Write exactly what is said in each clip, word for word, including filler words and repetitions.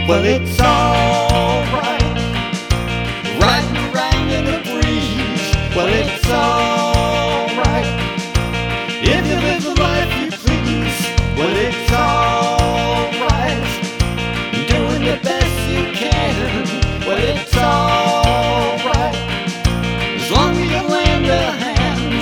Well, it's alright, riding around in the breeze. Well, it's alright, if you live the life you please. Well, it's alright, doing the best you can. Well, it's alright, as long as you lend a hand.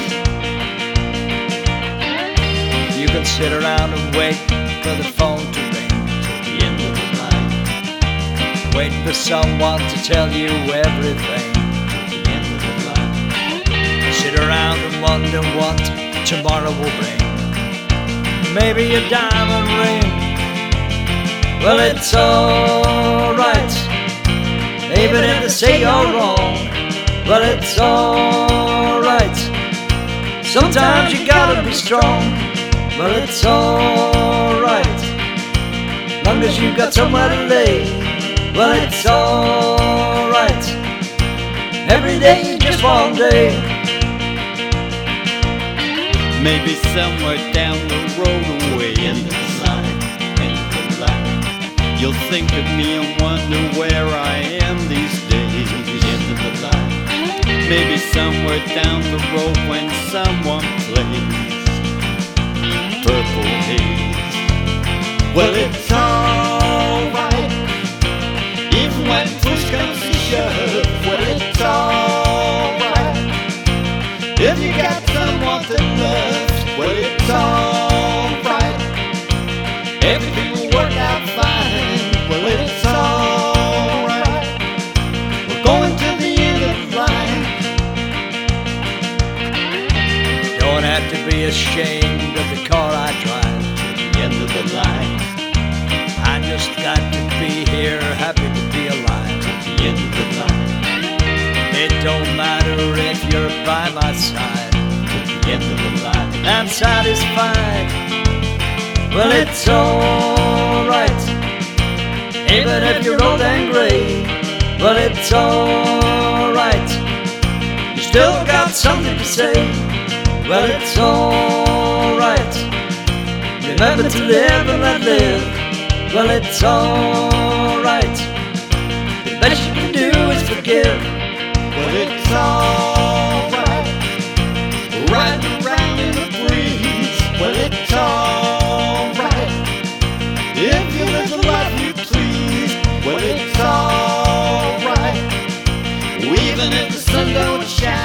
You can sit around and wait for the phone to ring till the end of the night, waiting for someone to tell you everything till the end of the night. Sit around and wonder what tomorrow will bring. Maybe a diamond ring. Well, it's alright, even if they say you're wrong. Well, it's alright, sometimes you gotta be strong. Well, it's alright, long as you got somewhere to lay. Well, it's alright, every day is just one day. Maybe somewhere down the road, away in the light, in the light, you'll think of me and wonder where I am these days. In the light, maybe somewhere down the road when someone plays Purple Haze. Well, it's alright, even when push comes to shove. Well, it's alright, if you got someone to love. Well, it's alright, everything will work out fine. Well, it's alright, we're going to the end of the line. Don't have to be ashamed of the car I drive To the end of the line, I just got to be here, happy to be alive. to the end of the line, It don't matter if you're by my side, to the end of the line. I'm satisfied. Well, it's alright, even if you're old and gray. Well, it's alright, you still got something to say. Well, it's alright, remember to live and let live. Well, it's alright, the best you can do is forgive. Well, it's alright, riding around in the breeze. Well, it's alright, if you live the life you please. Well, it's alright, even if the sun don't shine.